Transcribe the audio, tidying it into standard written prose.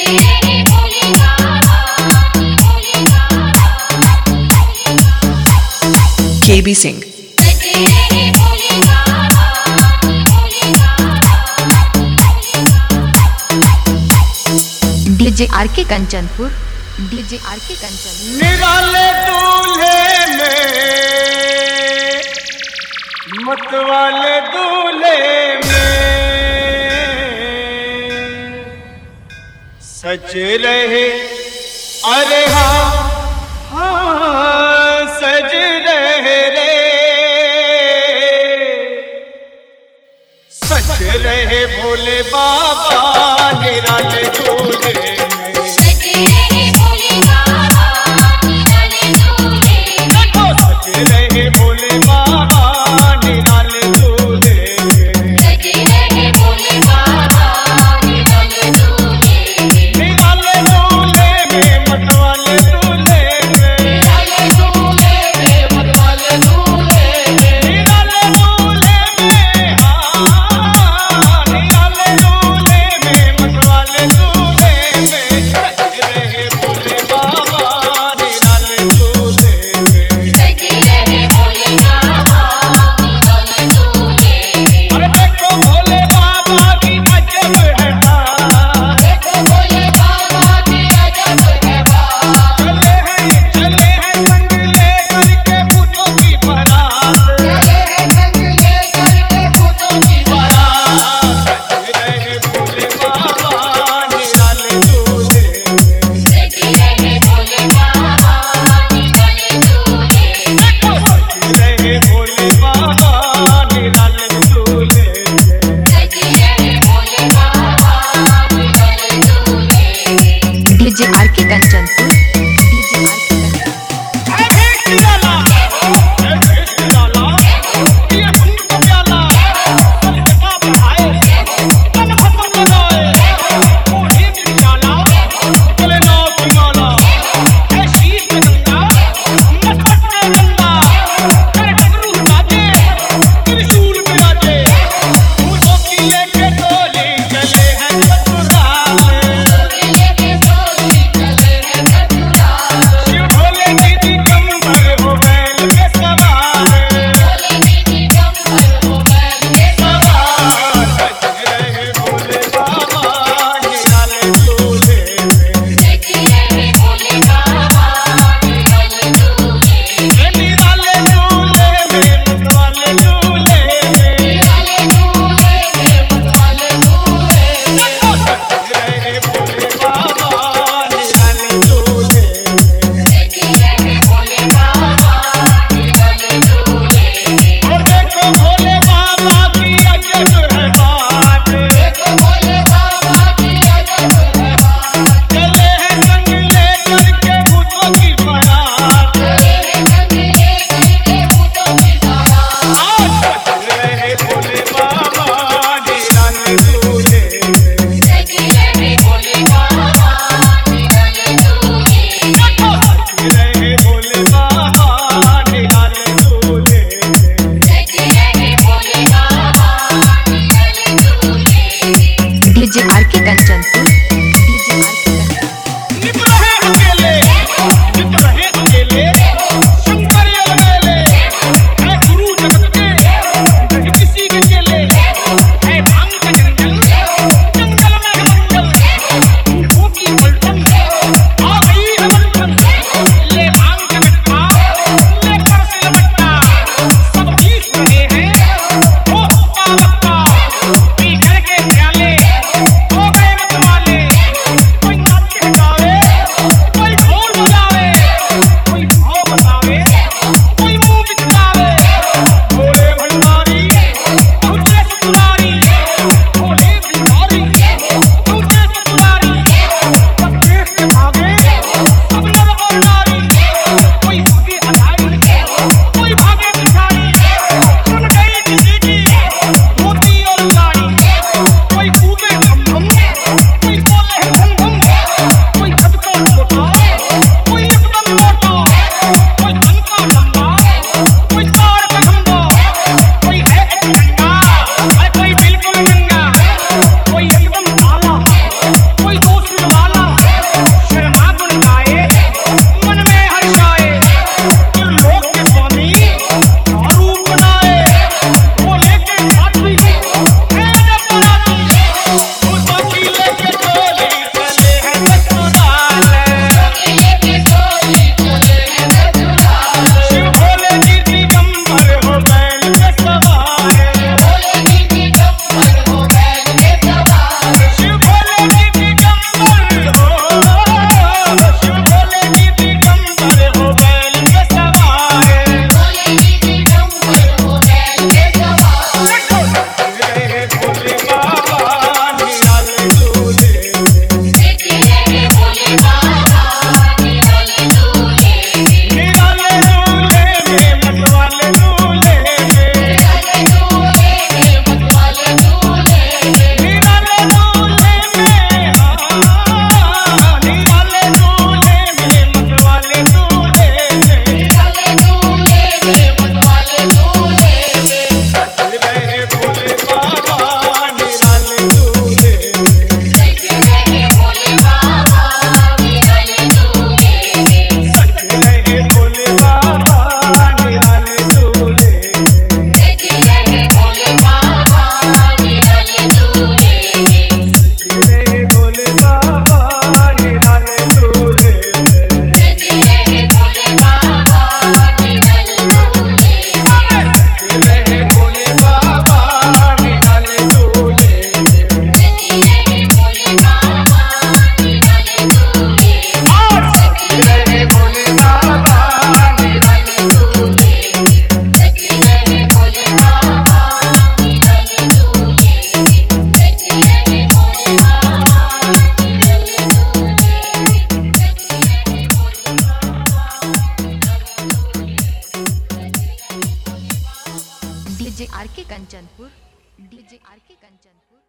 KB Singh. DJ RK Kanchanpur, DJ RK Kanchanpur. निराले दूल्हे में, मतवाले दूल्हे में सज रहे, अरे हाँ हाँ सज रहे रे, सज रहे भोले बाबा निराले दूल्हे में। रहे भोले बाबा निराले दूल्हे में, निराले दूल्हे में, मतवाले दूल्हे में, निराले दूल्हे में, मतवाले दूल्हे में, निराले दूल्हे में, हाँ निराले दूल्हे में, मतवाले दूल्हे में सज रहे भोले बाबा निराले दूल्हे में। अरे देखो भोले बाबा की अजब है बात, देखो भोले बाबा की अजब है बात। चले हैं संग ले करके भूतों की बारात, चले हैं संग ले करके भूतों की बारात। सज रहे भोले बाबा निराले दूल्हे में, सज रहे भोले बाबा निराले दूल्हे में, देखो सज रहे भोले बाबा निराले दूल्हे में। DJ RK Kanchanpur, DJ RK Kanchanpur. चले हैं डीजे आर के कंचनपुर, डीजे आर के कंचनपुर।